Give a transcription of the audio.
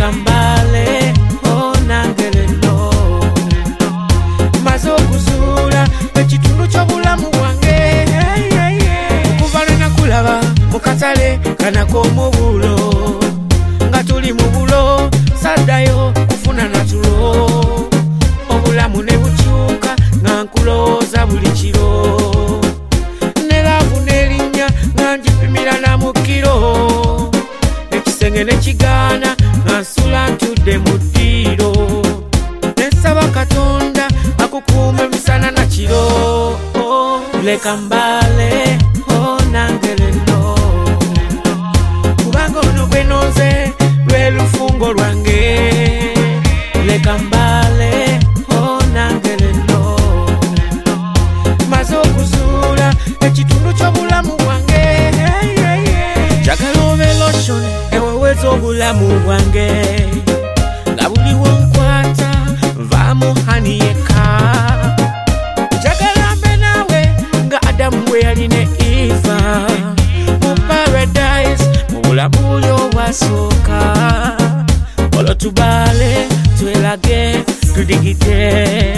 leka mbale onangelelo maze okuzuula ekitundu ky'obulamu bwange okuva lwe nakulaba mu katale kanak'omubulo nga tuli mu bulo saddayo kufuna natulo obulamu ne bukyuka nga nkulowooza buli kiro ne laavu n'erinnya nga njipimira na mu kiro ekisenge ne kigaana nga nsula ntudde mu ddiiro ne nsaba Katonda akukuuma emisana na kiro leka mbale onangelelo kubanga ono gwe nonze lwe lufungo lwange leka mbale onangelelo maze okuzuula ekitundu ky'obulamu bwange njagala obe lotion eweweza obulamu bwange nga buliwo nkwata nvaamu hani yekka njagala mbe naawe nga Adamu bwe yali ne Eva mu paradise mu bulamu buli obwasooka olwo tubaale twelage tudigite